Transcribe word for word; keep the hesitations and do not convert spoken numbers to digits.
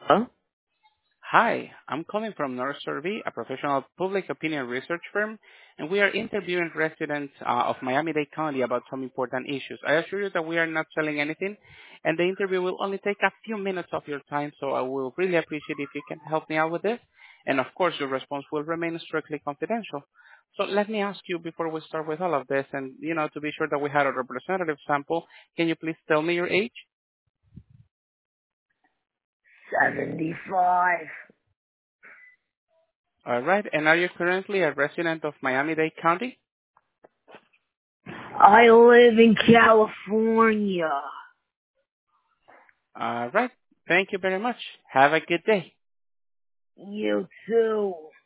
Huh? Hi, I'm calling from North Survey, a professional public opinion research firm, and we are interviewing residents uh, of Miami-Dade County about some important issues. I assure you that we are not selling anything, and the interview will only take a few minutes of your time, so I will really appreciate if you can help me out with this. And of course, your response will remain strictly confidential. So let me ask you before we start with all of this, and you know, to be sure that we had a representative sample, can you please tell me your age? seventy-five. All right, and are you currently a resident of Miami-Dade County? I live in California. All right. Thank you very much. Have a good day. You too.